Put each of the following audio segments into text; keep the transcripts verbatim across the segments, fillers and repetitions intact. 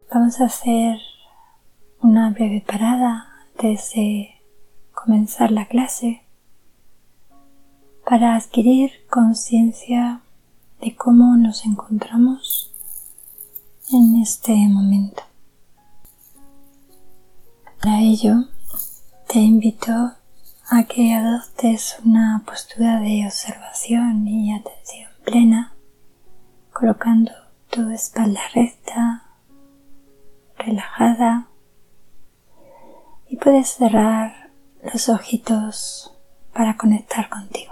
Vamos a hacer una breve parada antes de comenzar la clase para adquirir conciencia de cómo nos encontramos en este momento. Para ello, te invito a que adoptes una postura de observación y atención plena, colocando tu espalda recta, relajada, y puedes cerrar los ojitos para conectar contigo.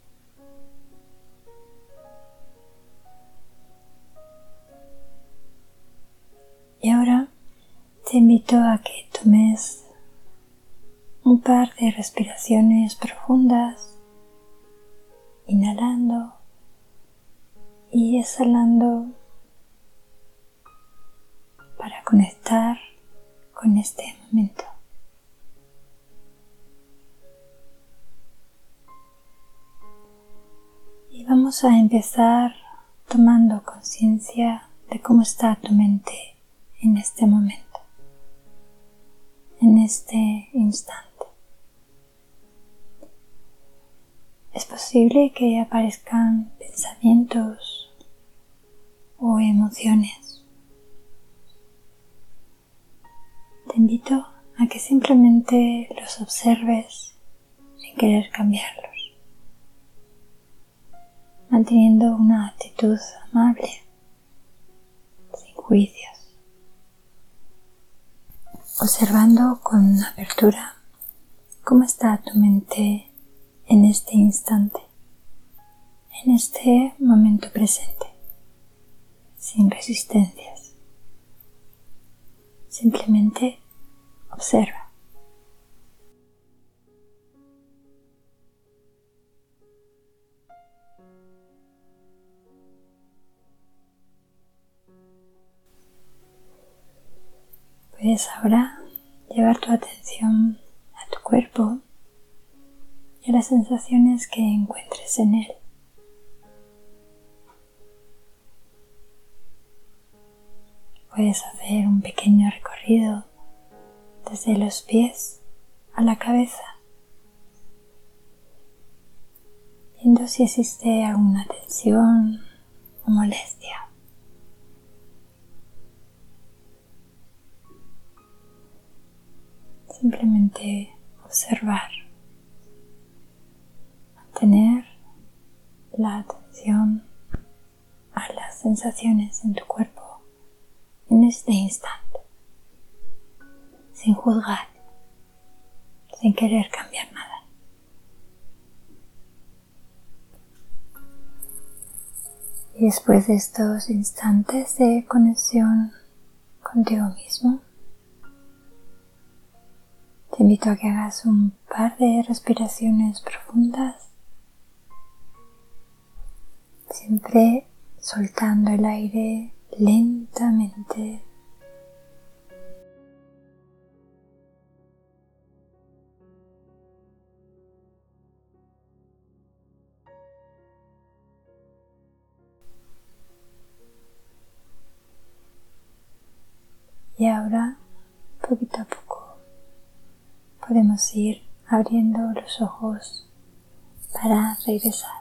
Y ahora te invito a que tomes un par de respiraciones profundas, inhalando y exhalando para conectar con este momento. Y vamos a empezar tomando conciencia de cómo está tu mente en este momento, en este instante. Es posible que aparezcan pensamientos o emociones. Te invito a que simplemente los observes sin querer cambiarlos, manteniendo una actitud amable, sin juicios, observando con apertura cómo está tu mente en este instante, en este momento presente, sin resistencias. Simplemente observa. Puedes ahora llevar tu atención a tu cuerpo y a las sensaciones que encuentres en él. Puedes hacer un pequeño recorrido desde los pies a la cabeza, viendo si existe alguna tensión o molestia. Simplemente observar, mantener la atención a las sensaciones en tu cuerpo en este instante, sin juzgar, sin querer cambiar nada. Y después de estos instantes de conexión contigo mismo, te invito a que hagas un par de respiraciones profundas, siempre soltando el aire lentamente. Y ahora, poquito a poco, podemos ir abriendo los ojos para regresar.